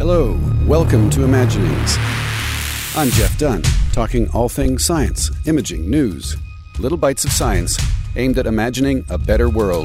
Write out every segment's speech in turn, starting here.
Hello, welcome to Imaginings. I'm Jeff Dunn, talking all things science, imaging, news, little bites of science aimed at imagining a better world.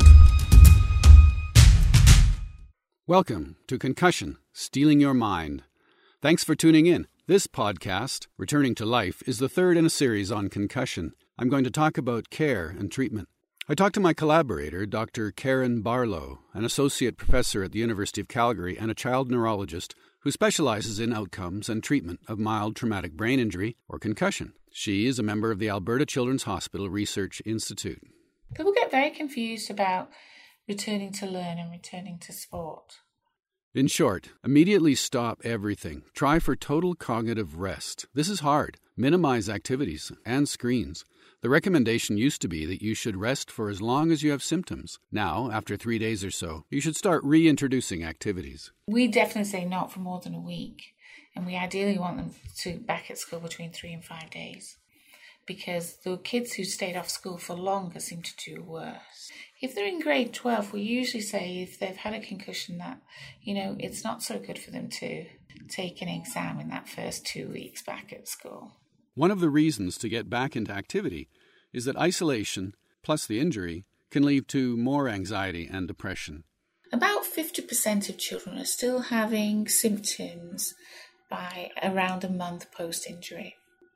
Welcome to Concussion, Stealing Your Mind. Thanks for tuning in. This podcast, Returning to Life, is the third in a series on concussion. I'm going to talk about care and treatment. I talked to my collaborator, Dr. Karen Barlow, an associate professor at the University of Calgary and a child neurologist who specializes in outcomes and treatment of mild traumatic brain injury or concussion. She is a member of the Alberta Children's Hospital Research Institute. People get very confused about returning to learn and returning to sport. In short, immediately stop everything. Try for total cognitive rest. This is hard. Minimize activities and screens. The recommendation used to be that you should rest for as long as you have symptoms. Now, after 3 days or so, you should start reintroducing activities. We definitely say not for more than a week, and we ideally want them to back at school between 3 and 5 days, because the kids who stayed off school for longer seem to do worse. If they're in grade 12, we usually say if they've had a concussion that, it's not so good for them to take an exam in that first 2 weeks back at school. One of the reasons to get back into activity is that isolation, plus the injury, can lead to more anxiety and depression. About 50% of children are still having symptoms by around a month post-injury.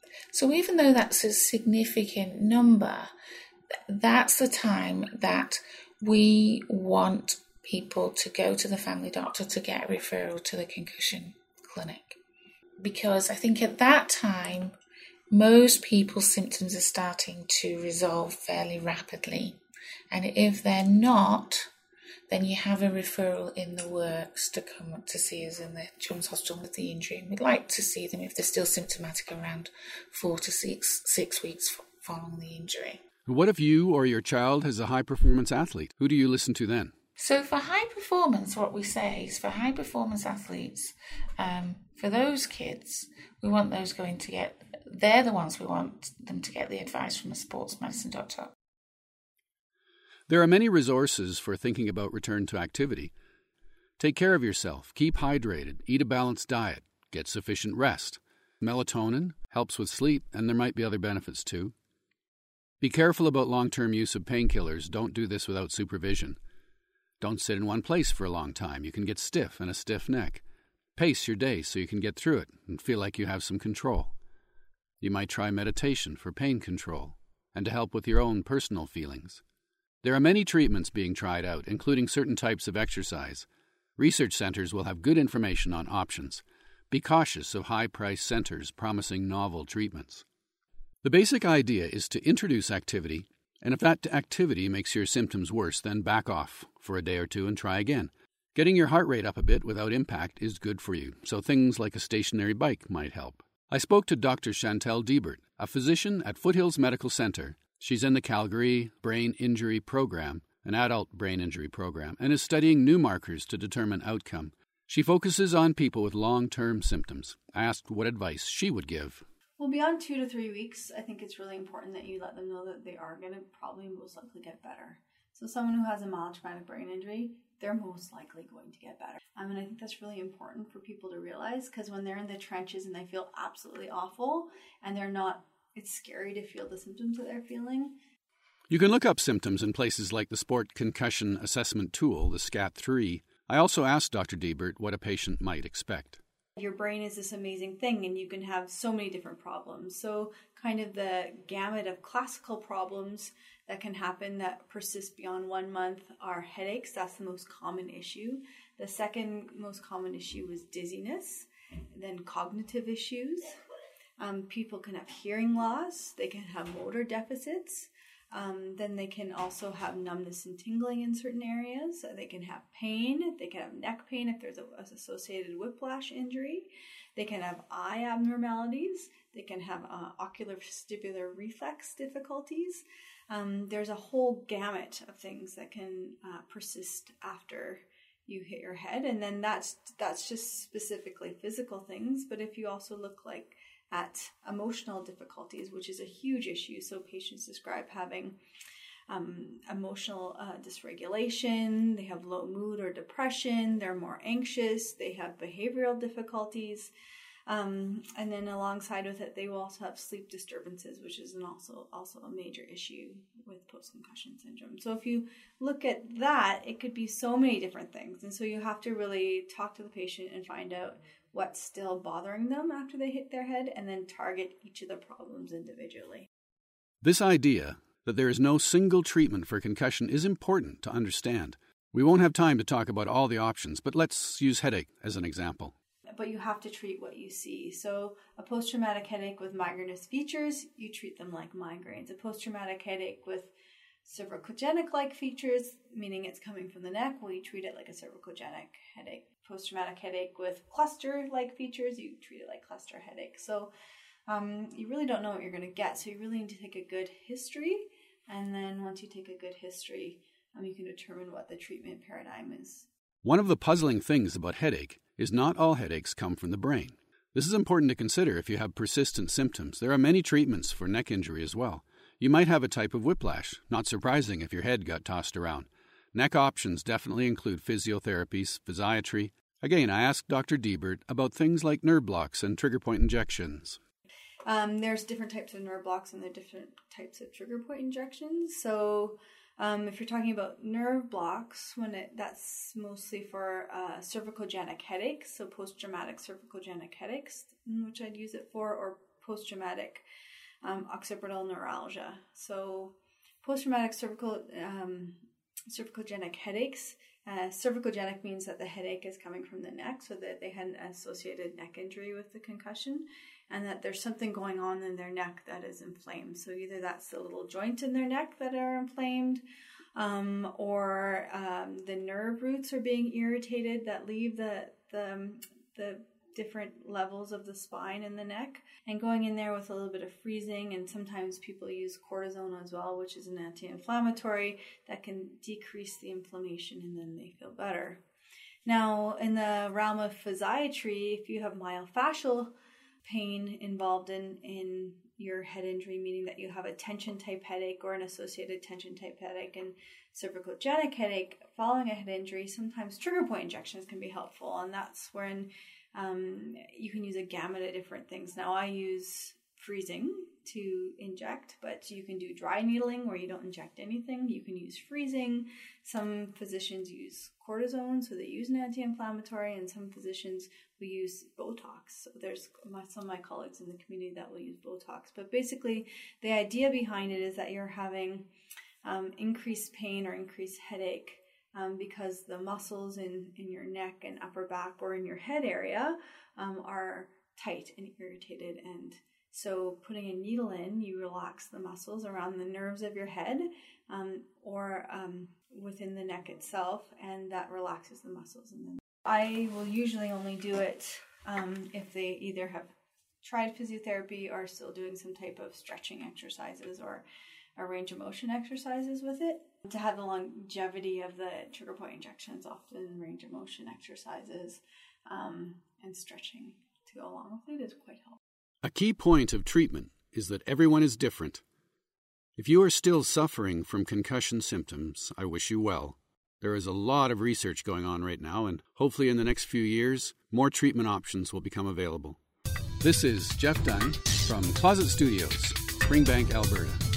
So even though that's a significant number, that's the time that we want people to go to the family doctor to get a referral to the concussion clinic. Because I think at that time, most people's symptoms are starting to resolve fairly rapidly. And if they're not, then you have a referral in the works to come up to see us in the Children's Hospital with the injury. And we'd like to see them if they're still symptomatic around 4 to 6 weeks following the injury. What if you or your child is a high-performance athlete? Who do you listen to then? So for high performance, what we say is for high performance athletes, for those kids, we want those they're the ones we want them to get the advice from a sports medicine doctor. There are many resources for thinking about return to activity. Take care of yourself, keep hydrated, eat a balanced diet, get sufficient rest. Melatonin helps with sleep, and there might be other benefits too. Be careful about long-term use of painkillers. Don't do this without supervision. Don't sit in one place for a long time. You can get stiff and a stiff neck. Pace your day so you can get through it and feel like you have some control. You might try meditation for pain control and to help with your own personal feelings. There are many treatments being tried out, including certain types of exercise. Research centers will have good information on options. Be cautious of high-priced centers promising novel treatments. The basic idea is to introduce activity, and if that activity makes your symptoms worse, then back off for a day or two and try again. Getting your heart rate up a bit without impact is good for you, so things like a stationary bike might help. I spoke to Dr. Chantel Diebert, a physician at Foothills Medical Center. She's in the Calgary Brain Injury Program, an adult brain injury program, and is studying new markers to determine outcome. She focuses on people with long-term symptoms. I asked what advice she would give. Well, beyond 2 to 3 weeks, I think it's really important that you let them know that they are going to probably most likely get better. So someone who has a mild traumatic brain injury, they're most likely going to get better. And I think that's really important for people to realize, because when they're in the trenches and they feel absolutely awful and it's scary to feel the symptoms that they're feeling. You can look up symptoms in places like the Sport Concussion Assessment Tool, the SCAT-3. I also asked Dr. Diebert what a patient might expect. Your brain is this amazing thing, and you can have so many different problems. So kind of the gamut of classical problems that can happen that persist beyond 1 month are headaches. That's the most common issue. The second most common issue is dizziness, then cognitive issues. People can have hearing loss. They can have motor deficits. Then they can also have numbness and tingling in certain areas. They can have pain. They can have neck pain if there's an associated whiplash injury. They can have eye abnormalities. They can have ocular vestibular reflex difficulties. There's a whole gamut of things that can persist after you hit your head. And then that's just specifically physical things. But if you also look at emotional difficulties, which is a huge issue. So patients describe having emotional dysregulation, they have low mood or depression, they're more anxious, they have behavioral difficulties. And then alongside with it, they will also have sleep disturbances, which is also a major issue with post-concussion syndrome. So if you look at that, it could be so many different things. And so you have to really talk to the patient and find out what's still bothering them after they hit their head, and then target each of the problems individually. This idea that there is no single treatment for concussion is important to understand. We won't have time to talk about all the options, but let's use headache as an example. But you have to treat what you see. So a post-traumatic headache with migrainous features, you treat them like migraines. A post-traumatic headache with cervicogenic-like features, meaning it's coming from the neck, well, you treat it like a cervicogenic headache. Post-traumatic headache with cluster-like features, you treat it like cluster headache. So you really don't know what you're going to get. So you really need to take a good history. And then once you take a good history, you can determine what the treatment paradigm is. One of the puzzling things about headache is not all headaches come from the brain. This is important to consider if you have persistent symptoms. There are many treatments for neck injury as well. You might have a type of whiplash, not surprising if your head got tossed around. Neck options definitely include physiotherapies, physiatry. Again, I asked Dr. Diebert about things like nerve blocks and trigger point injections. There's different types of nerve blocks and there are different types of trigger point injections. So if you're talking about nerve blocks, that's mostly for cervicogenic headaches, so post-traumatic cervicogenic headaches, which I'd use it for, or post-traumatic occipital neuralgia. So post-traumatic cervicogenic headaches, cervicogenic means that the headache is coming from the neck, so that they had an associated neck injury with the concussion, and that there's something going on in their neck that is inflamed. So either that's the little joints in their neck that are inflamed, or the nerve roots are being irritated that leave the different levels of the spine and the neck, and going in there with a little bit of freezing. And sometimes people use cortisone as well, which is an anti-inflammatory that can decrease the inflammation, and then they feel better. Now, in the realm of physiatry, if you have myofascial pain involved in your head injury, meaning that you have a tension type headache or an associated tension type headache and cervicogenic headache following a head injury, sometimes trigger point injections can be helpful, and that's when you can use a gamut of different things. Now, I use freezing to inject, but you can do dry needling where you don't inject anything. You can use freezing. Some physicians use cortisone, so they use an anti-inflammatory, and some physicians will use Botox. So there's some of my colleagues in the community that will use Botox. But basically, the idea behind it is that you're having increased pain or increased headache because the muscles in your neck and upper back or in your head area are tight and irritated. And so putting a needle in, you relax the muscles around the nerves of your head or within the neck itself, and that relaxes the muscles. And then I will usually only do it if they either have tried physiotherapy or still doing some type of stretching exercises or a range of motion exercises with it. To have the longevity of the trigger point injections, often range of motion exercises and stretching to go along with it is quite helpful. A key point of treatment is that everyone is different. If you are still suffering from concussion symptoms, I wish you well. There is a lot of research going on right now, and hopefully in the next few years, more treatment options will become available. This is Jeff Dunn from Closet Studios, Springbank, Alberta.